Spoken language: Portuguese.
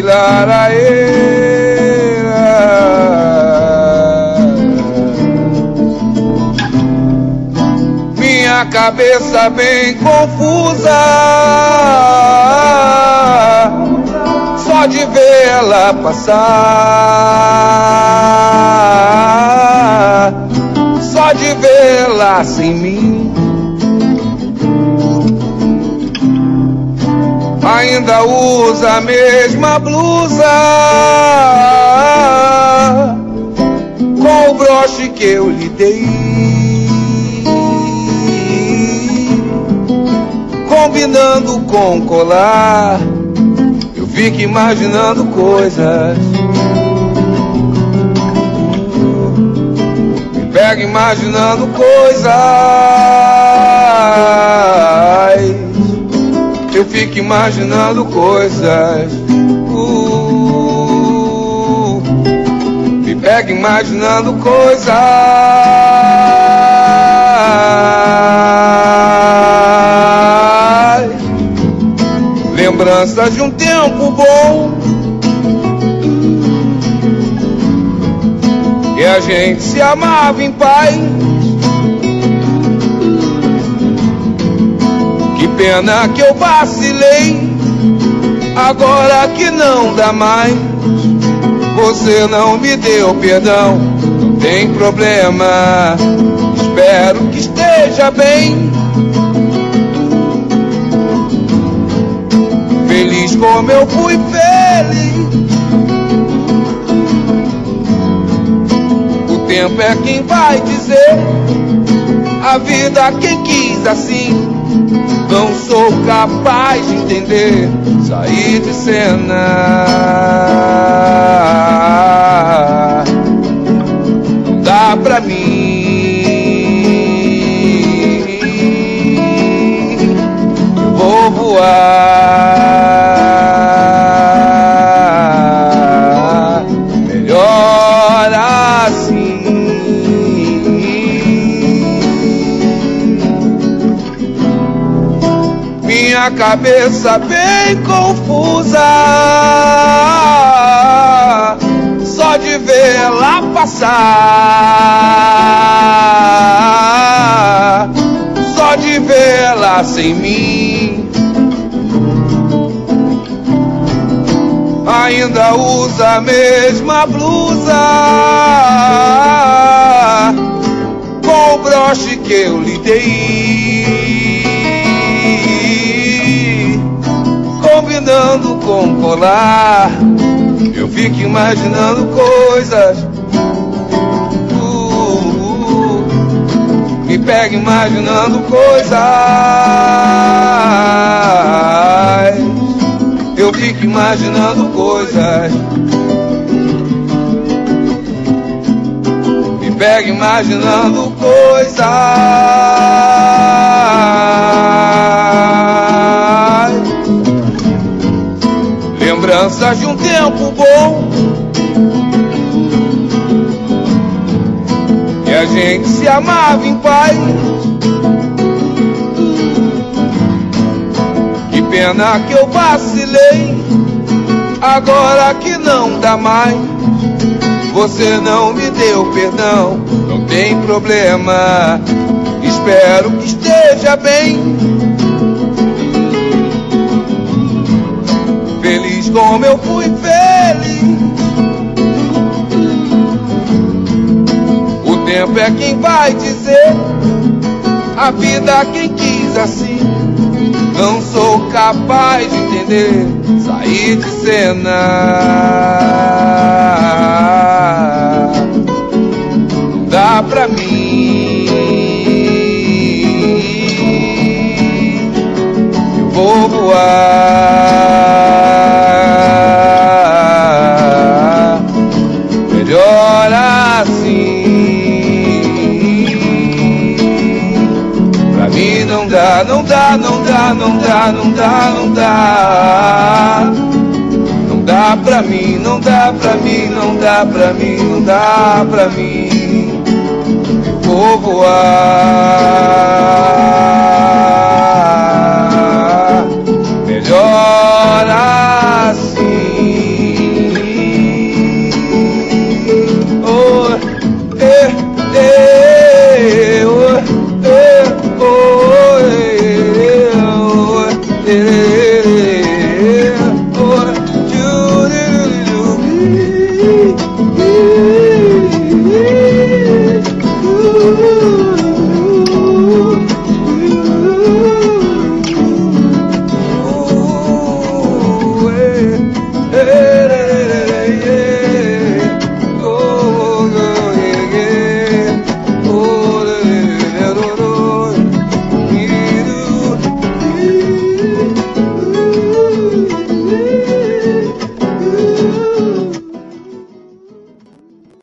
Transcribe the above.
Minha cabeça bem confusa, só de ver ela passar, só de vê-la sem mim. Ainda usa a mesma blusa, com o broche que eu lhe dei, combinando com colar. Eu fico imaginando coisas, me pego imaginando coisas. Eu fico imaginando coisas, me pego imaginando coisas. Lembranças de um tempo bom, que a gente se amava em paz. Que pena que eu vacilei, agora que não dá mais. Você não me deu perdão, não tem problema, espero que esteja bem. Feliz como eu fui feliz. O tempo é quem vai dizer, a vida quem quis assim. Não sou capaz de entender, sair de cena. Não dá pra mim, eu vou voar melhor assim. Minha cabeça bem confusa, só de ver ela passar, só de ver ela sem mim. Ainda usa a mesma blusa, com o broche que eu lhe dei, combinando com colar. Eu fico imaginando coisas, me pego imaginando coisas. Eu fico imaginando coisas, me pego imaginando coisas. Lembranças de um tempo bom, que a gente se amava em paz. Que pena que eu vacilei, agora que não dá mais. Você não me deu perdão, não tem problema, espero que esteja bem. Feliz como eu fui feliz. O tempo é quem vai dizer, a vida quem quis assim. Não sou capaz de entender, sair de cena. Não dá pra mim, eu vou voar melhor assim. Pra mim não dá, não dá, não dá, não dá, não dá, não dá. Não dá pra mim, não dá pra mim, não dá pra mim, não dá pra mim. Eu vou voar melhor assim.